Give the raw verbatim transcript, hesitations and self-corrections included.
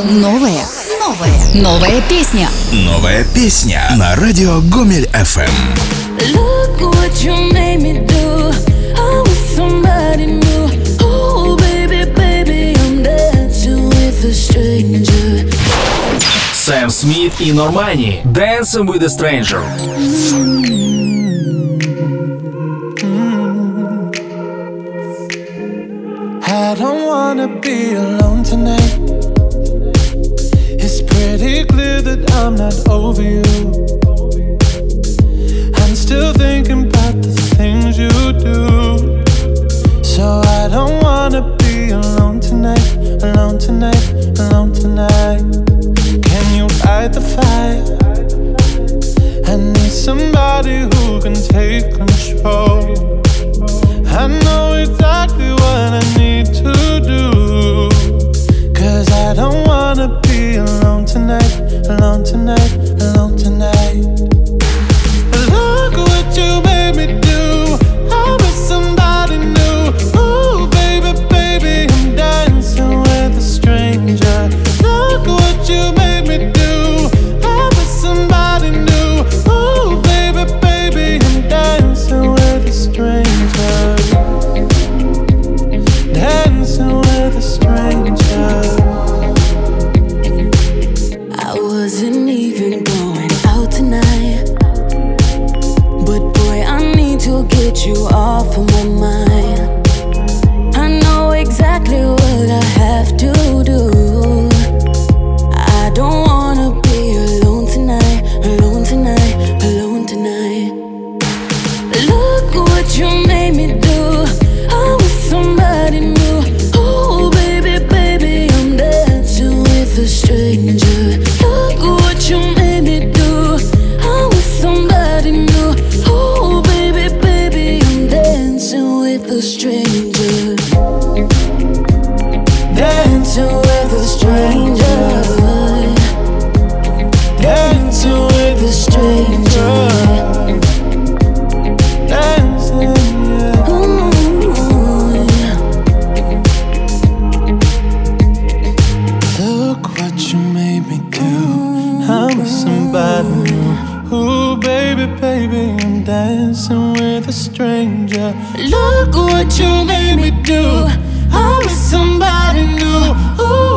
Новое. Новое. Новая песня. Новая песня на радио Гомель эф эм. Look what you made me do. I was somebody new. Oh, baby, baby, I'm dancing with a stranger. Сэм Смит и Нормани. Dancing with a Stranger. I don't wanna be alone tonight. It's pretty clear that I'm not over you. I'm still thinking about the things you do. So I don't wanna be alone tonight, alone tonight, alone tonight. Can you fight the fire? I need somebody who can take control. I know exactly what I need to do. Cause I don't wanna be alone tonight, alone tonight, alone tonight. Look what you made me do. I was somebody new. Ooh, baby, baby, I'm dancing with a stranger. Look what you made me do. I was somebody new. Ooh, baby, baby, I'm dancing with a stranger. Dancing with a stranger. I wasn't even going out tonight, but boy, I need to get you off of my mind. I know exactly what I have to do. I don't wanna be alone tonight, alone tonight, alone tonight. Look what you made me do. I was somebody new. Oh, baby, baby, I'm dancing with a stranger. Look what you made me do. I was somebody new. Oh, baby, baby, I'm dancing with a stranger. Dancing with a stranger. Dancing with a stranger. Dancing, yeah. Ooh, yeah. Look what you made me do. I'm with somebody new. Ooh, baby, baby, I'm dancing with a stranger. Look what you made me do. I'm with somebody new. Ooh,